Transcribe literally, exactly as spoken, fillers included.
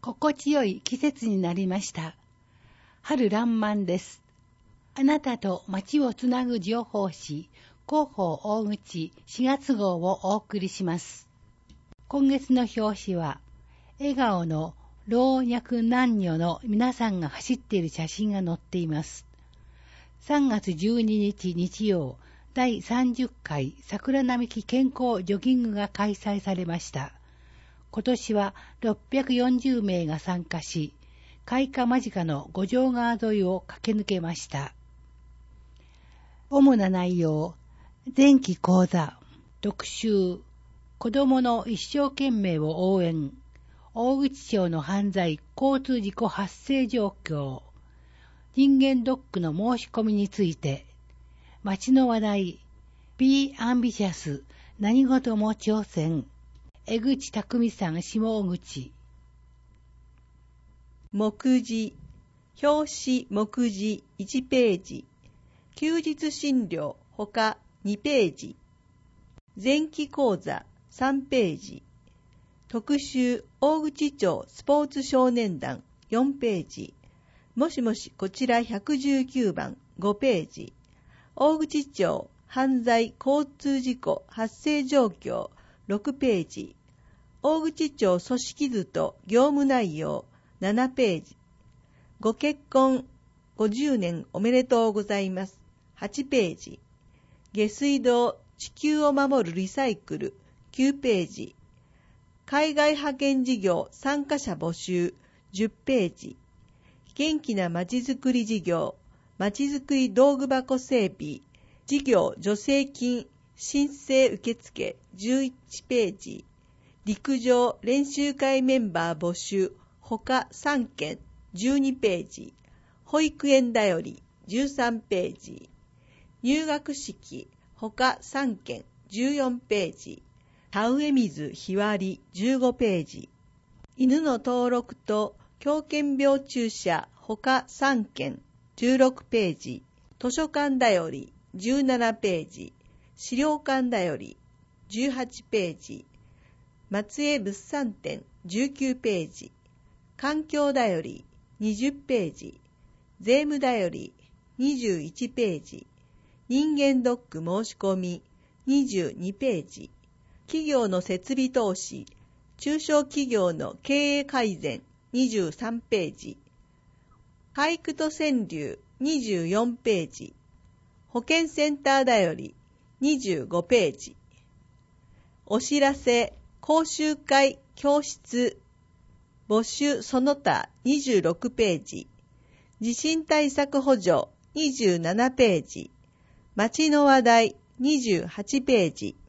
心地よい季節になりました。春爛漫です。あなたと街をつなぐ情報誌、広報大口しがつ号をお送りします。今月の表紙は、笑顔の老若男女の皆さんが走っている写真が載っています。さんがつじゅうににち日曜、だいさんじゅっかい桜並木健康ジョギングが開催されました。今年はろっぴゃくよんじゅうめいが参加し、開花間近の五条川沿いを駆け抜けました。主な内容、前期講座、特集、子どもの一生懸命を応援、大口町の犯罪、交通事故発生状況、人間ドックの申し込みについて、街の話題、Be Ambitious、何事も挑戦、江口匠さん下口。 目次、表紙目次いちページ、休日診療ほかにページ、前期講座さんページ、特集大口町スポーツ少年団よんページ、もしもしこちらひゃくじゅうきゅうばんごページ、大口町犯罪交通事故発生状況ろくページ、大口町組織図と業務内容ななページ、ご結婚ごじゅうねんおめでとうございますはちページ、下水道地球を守るリサイクルきゅうページ、海外派遣事業参加者募集じゅっページ、元気なまちづくり事業まちづくり道具箱整備事業助成金申請受付じゅういちページ、陸上練習会メンバー募集ほかさんけんじゅうにページ、保育園だよりじゅうさんページ、入学式ほかさんけんじゅうよんページ、田植え水日割りじゅうごページ、犬の登録と狂犬病注射ほかさんけんじゅうろくページ、図書館だよりじゅうななページ、資料館だよりじゅうはちページ、松江物産展じゅうきゅうページ、環境だよりにじゅっページ、税務だよりにじゅういちページ、人間ドック申し込みにじゅうにページ、企業の設備投資、中小企業の経営改善にじゅうさんページ、俳句と川柳にじゅうよんページ、保健センターだよりにじゅうごページ、お知らせ、講習会、教室、募集その他にじゅうろくページ、地震対策補助にじゅうななページ、町の話題にじゅうはちページ、